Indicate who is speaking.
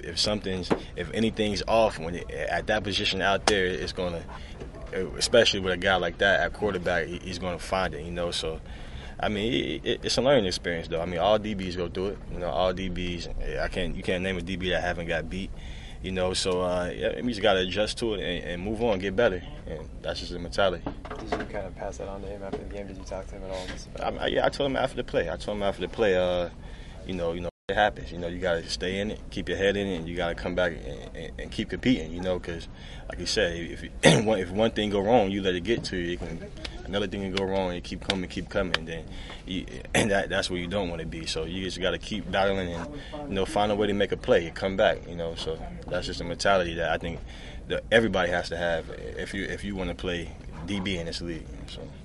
Speaker 1: if anything's off at that position out there, it's gonna, especially with a guy like that at quarterback, he's gonna find it. So. I mean, it's a learning experience, though. I mean, all DBs go through it. All DBs. You can't name a DB that haven't got beat. So we just got to adjust to it and move on, get better. And that's just the mentality.
Speaker 2: Did you kind of pass that on to him after the game? Did you talk to him at all?
Speaker 1: I told him after the play. It happens. You got to stay in it, keep your head in it, and you got to come back and keep competing. Because, like you said, if one thing go wrong, you let it get to you. Another thing can go wrong, and you keep coming. Then that's where you don't want to be. So you just got to keep battling and find a way to make a play, come back. So that's just a mentality that I think that everybody has to have if you want to play DB in this league. So.